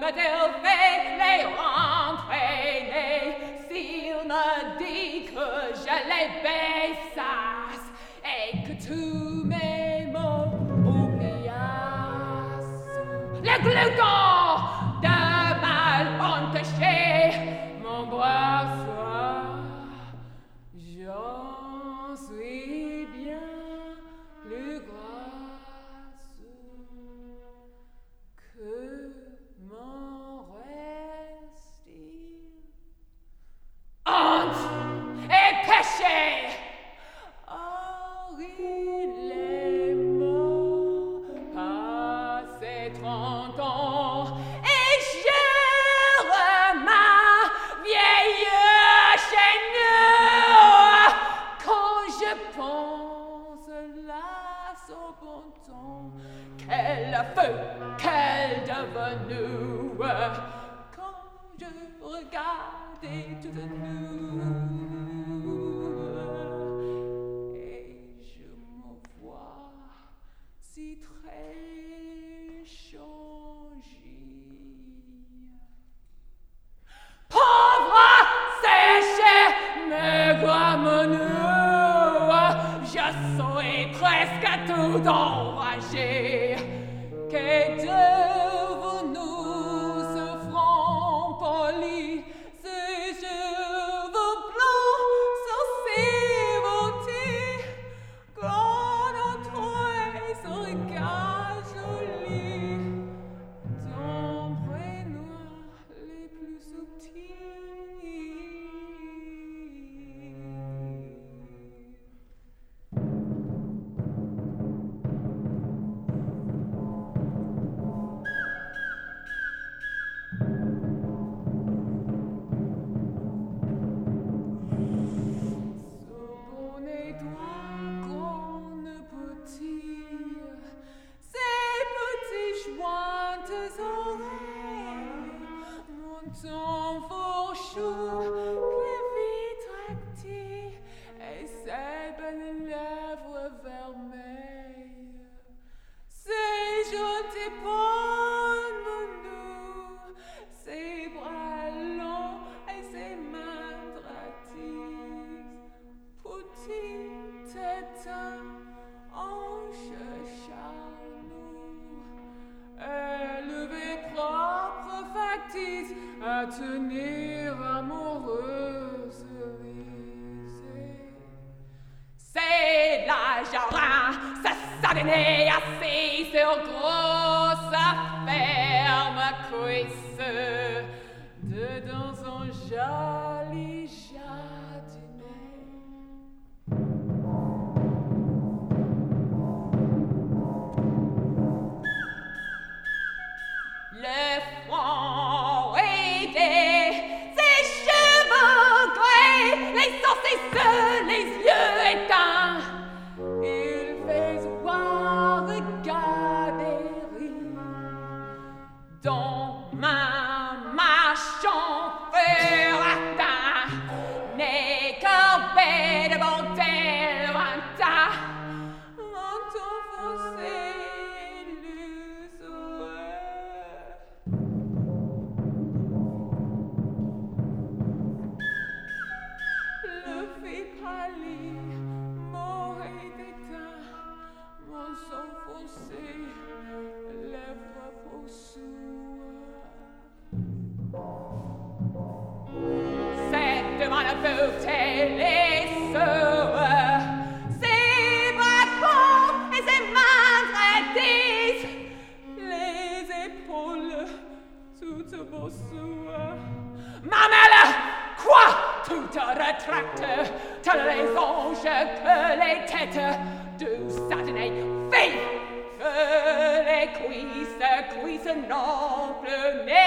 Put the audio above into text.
veut-il fait les entraîner s'il me dit que je les baissasse et que tous mes mots oubliassent le glouton de mal entaché mon bras froid. J'en suis bien plus grasse que m'en reste-t-il. Honte et péché, or il est mort, passé 30 ans, et je ma vieille chaîne. Quand je pense là au bon temps, quel feu, quel devenue, quand je regardais toutes nues, et je me vois si très changée. Pauvre, séché, maigre menu, je suis presque tout enragé. Qu'est devenu ce front poli, ces cheveux blancs, sourcils vautis, grand entrée, ce regard joli, d'ombre et noir les plus subtils. Ton fourchou qui vit tracté et ses belles lèvres vermeilles, ses jolies épaules menues, ses bras longs et ses mains dratiques, petite tête, hanche charnue, élevée propre factice, à tenir amoureuse risée. C'est la jardin, ça s'adonnait assis sur grosse ferme cuisse, dedans son joli jardinet. Le front aidé, ses cheveux gris, les sourcils seuls, les yeux éteints, il fait voir regarder rire dans ma marchand feu atteint, n'est qu'un de bonté lointain, menton foncé, devant la beauté, les soeurs, ses bras courts et ses mains dratiques, les épaules toutes bossues. Mamelle, quoi? Tout retracte, tel les anges que les têtes de Saturday, fille, que les cuisses nobles,